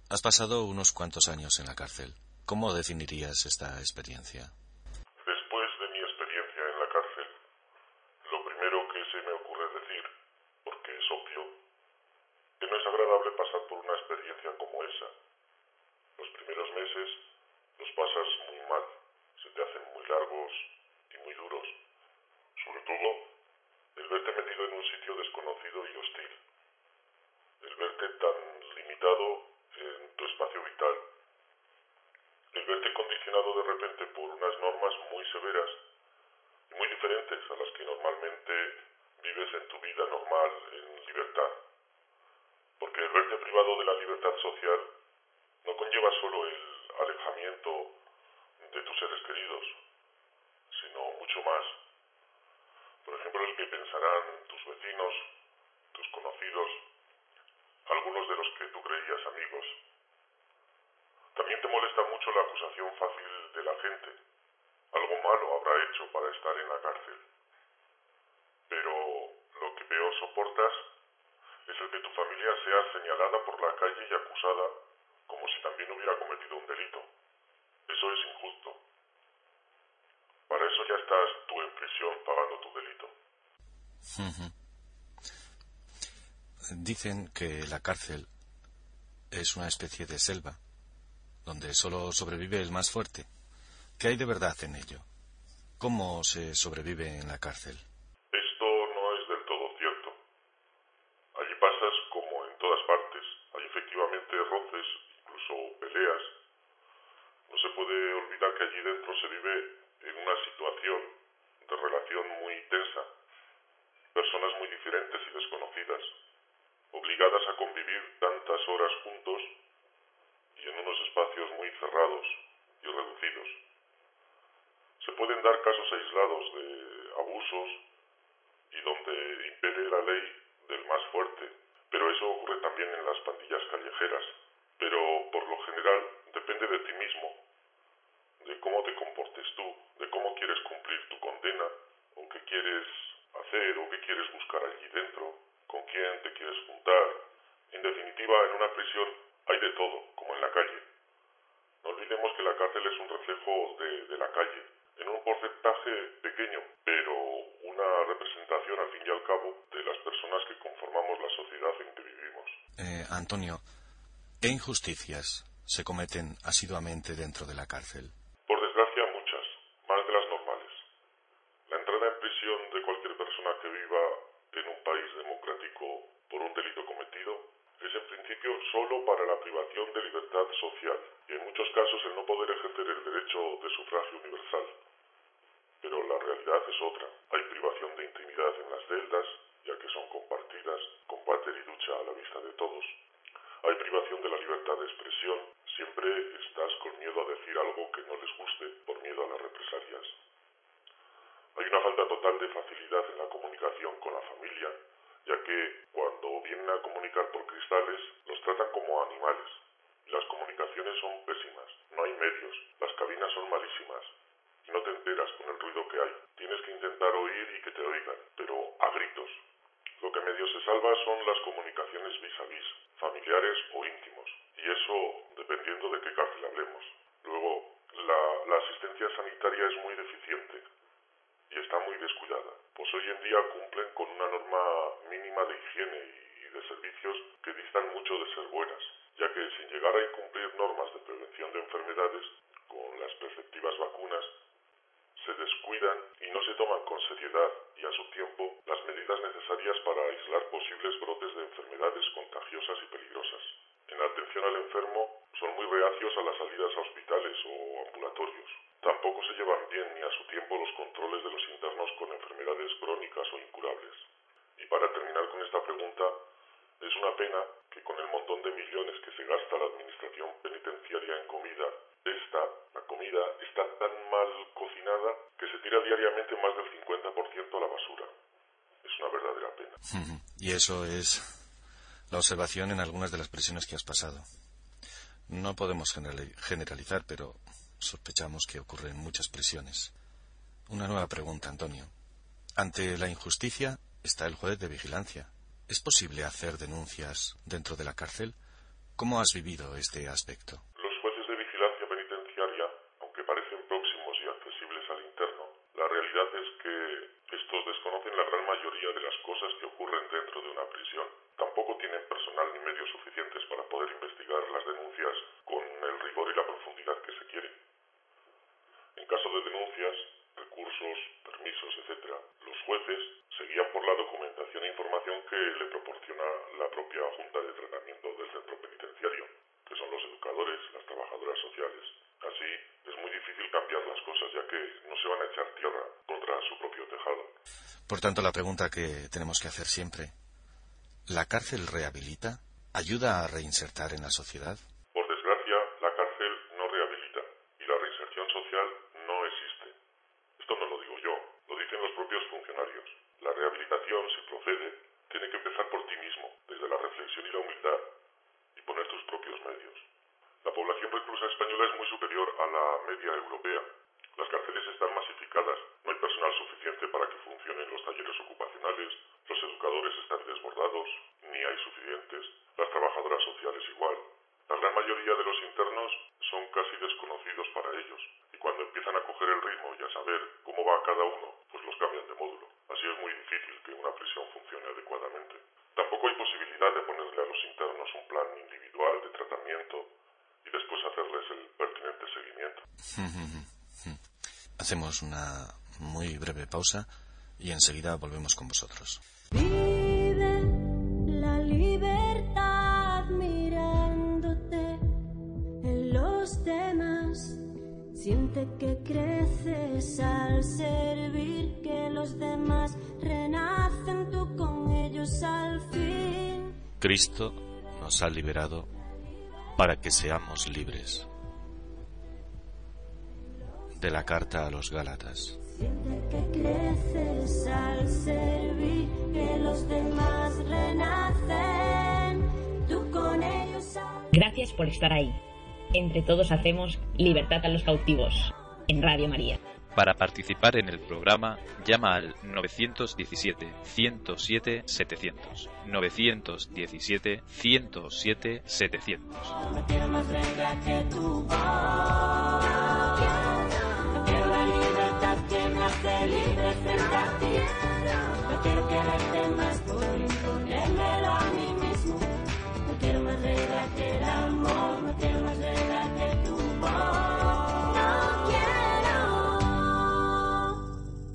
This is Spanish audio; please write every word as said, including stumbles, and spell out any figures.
Has pasado unos cuantos años en la cárcel. ¿Cómo definirías esta experiencia? Después de mi experiencia en la cárcel, lo primero que se me ocurre decir, porque es obvio, que no es agradable pasar por una experiencia como esa. Los primeros meses los pasas muy mal, se te hacen muy largos y muy duros. Sobre todo, el verte metido en un sitio desconocido y hostil. El verte tan limitado en tu espacio vital. El verte condicionado de repente por unas normas muy severas y muy diferentes a las que normalmente vives en tu vida normal, en libertad. Porque el verte privado de la libertad social no conlleva solo el alejamiento de tus seres queridos, sino mucho más. Por ejemplo, el que pensarán tus vecinos, tus conocidos, algunos de los que tú creías amigos. También te molesta mucho la acusación fácil de la gente. Algo malo habrá hecho para estar en la cárcel. Pero lo que peor soportas es el que tu familia sea señalada por la calle y acusada como si también hubiera cometido un delito. Eso es injusto. Para eso ya estás tú en prisión pagando tu delito. Dicen que la cárcel es una especie de selva, donde solo sobrevive el más fuerte. ¿Qué hay de verdad en ello? ¿Cómo se sobrevive en la cárcel? Esto no es del todo cierto. Allí pasas como en todas partes. Hay efectivamente roces, incluso peleas. No se puede olvidar que allí dentro se vive en una situación de relación muy tensa. Personas muy diferentes y desconocidas, obligadas a convivir tantas horas juntos y en unos espacios muy cerrados y reducidos. Se pueden dar casos aislados de abusos y donde impere la ley del más fuerte, pero eso ocurre también en las pandillas callejeras. Pero por lo general depende de ti mismo, de cómo te comportes tú, de cómo quieres cumplir tu condena, o qué quieres hacer, o qué quieres buscar allí dentro, con quién te quieres juntar. En definitiva, en una prisión hay de todo, como en la calle. No olvidemos que la cárcel es un reflejo de, de la calle, en un porcentaje pequeño, pero una representación al fin y al cabo de las personas que conformamos la sociedad en que vivimos. Eh, Antonio, ¿qué injusticias se cometen asiduamente dentro de la cárcel? Por desgracia, muchas, más de las normales. La entrada en prisión de cualquier persona que viva en un país democrático por un delito cometido es en principio solo para la privación de libertad social y en muchos casos el no poder ejercer el derecho de sufragio universal. Pero la realidad es otra. Hay privación de intimidad en las celdas, ya que son compartidas, combate y ducha a la vista de todos. Hay privación de la libertad de expresión. Siempre estás con miedo a decir algo que no les guste por miedo a las represalias. Hay una falta total de facilidad en la comunicación con la familia, ya que cuando vienen a comunicar por cristales los tratan como animales. Las comunicaciones son pésimas, no hay medios, las cabinas son malísimas y no te enteras con el ruido que hay. Tienes que intentar oír y que te oigan, pero a gritos. Lo que medio se salva son las comunicaciones vis a vis, familiares o íntimos, y eso dependiendo de qué cárcel hablemos. Luego, la, la asistencia sanitaria es muy deficiente y está muy descuidada, pues hoy en día cumplen con una norma mínima de higiene y de servicios que distan mucho de ser buenas, ya que sin llegar a incumplir normas de prevención de enfermedades, con las preceptivas vacunas, se descuidan y no se toman con seriedad y a su tiempo las medidas necesarias para aislar posibles brotes de enfermedades contagiosas y peligrosas. En la atención al enfermo son muy reacios a las salidas a hospitales o ambulatorios. Tampoco se llevan bien ni a su tiempo los controles de los internos con enfermedades crónicas o incurables. Y para terminar con esta pregunta, es una pena que con el montón de millones que se gasta la administración penitenciaria en comida, esta, la comida, está tan mal cocinada que se tira diariamente más del cincuenta por ciento a la basura. Es una verdadera pena. Y eso es la observación en algunas de las prisiones que has pasado. No podemos generalizar, pero sospechamos que ocurre en muchas prisiones. Una nueva pregunta, Antonio. Ante la injusticia está el juez de vigilancia. ¿Es posible hacer denuncias dentro de la cárcel? ¿Cómo has vivido este aspecto? Los jueces de vigilancia penitenciaria, aunque parecen próximos y accesibles al interno, la realidad es que estos desconocen la gran mayoría de las cosas que ocurren dentro de una prisión. Tampoco tienen personal ni medios suficientes para poder investigar las denuncias con el rigor y la profundidad que se quiere. En caso de denuncias, recursos, permisos, etcétera, los jueces se guían por la documentación e información que le proporciona la propia Junta de Tratamiento del Centro Penitenciario, que son los educadores, las trabajadoras sociales. Así es muy difícil cambiar las cosas, ya que no se van a echar tierra contra su propio tejado. Por tanto, la pregunta que tenemos que hacer siempre: ¿la cárcel rehabilita? ¿Ayuda a reinsertar en la sociedad? Por desgracia, la cárcel no rehabilita y la reinserción social no existe. Esto no lo digo yo, lo dicen los propios funcionarios. La rehabilitación, si procede, tiene que empezar por ti mismo, desde la reflexión y la humildad, y poner tus propios medios. La población reclusa española es muy superior a la media europea. Las cárceles están masificadas, no hay personal suficiente para que funcionen los talleres ocupacionales, los educadores están desbordados, ni hay suficientes, las trabajadoras sociales igual. La gran mayoría de los internos son casi desconocidos para ellos, y cuando empiezan a coger el ritmo y a saber cómo va cada uno, pues los cambian de módulo. Así es muy difícil que una prisión funcione adecuadamente. Tampoco hay posibilidad de ponerle a los internos un plan individual de tratamiento y después hacerles el pertinente seguimiento. Hacemos una muy breve pausa y enseguida volvemos con vosotros. Vive la libertad mirándote en los demás. Siente que creces al servir, que los demás renacen tú con ellos al fin. Cristo nos ha liberado para que seamos libres. De la carta a los Gálatas. Siente que creces al servir, que los demás renacen, tú con ellos al... Gracias por estar ahí. Entre todos hacemos libertad a los cautivos. En Radio María. Para participar en el programa, llama al nueve uno siete, uno cero siete, setecientos. nueve uno siete, uno cero siete, setecientos. No quiero más regla que tu voz. Quiero la libertad que me hace libre frente a ti.